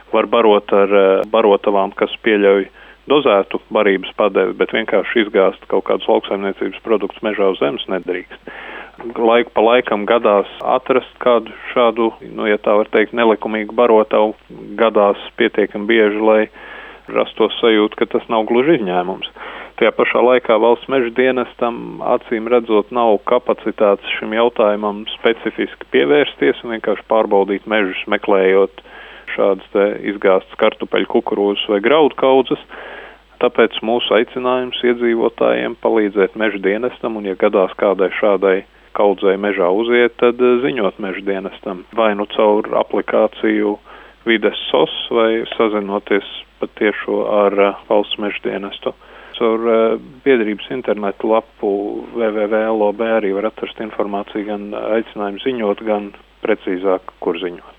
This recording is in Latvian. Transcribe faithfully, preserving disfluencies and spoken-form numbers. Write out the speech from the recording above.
var barot ar barotavām, kas pieļauj dozētu barības padevi, bet vienkārši izgāzt kaut kādus lauksaimniecības produktus mežā uz zemes nedrīkst. Laiku pa laikam gadās atrast kādu šādu, nu, ja tā var teikt, nelikumīgu barotavu, gadās pietiekami bieži, lai rastos sajūta, ka tas nav gluži izņēmums. Tajā pašā laikā valsts meža dienestam acīm redzot nav kapacitātes šim jautājumam specifiski pievērsties un vienkārši pārbaudīt mežus, meklējot šādas te izgāstas kartupeļu, kukurūzas vai graudu kaudzes. Tāpēc mūsu aicinājums iedzīvotājiem palīdzēt meža dienestam, un ja gadās kādai šādai kaudzei mežā uziet, tad ziņot meža dienestam. Vai nu caur aplikāciju Vides S O S vai sazinoties patiešo ar valsts meža dienestu. Caur biedrības internetu lapu w w w punkt l o b arī var atrast informāciju, gan aicinājumu ziņot, gan precīzāk, kur ziņot.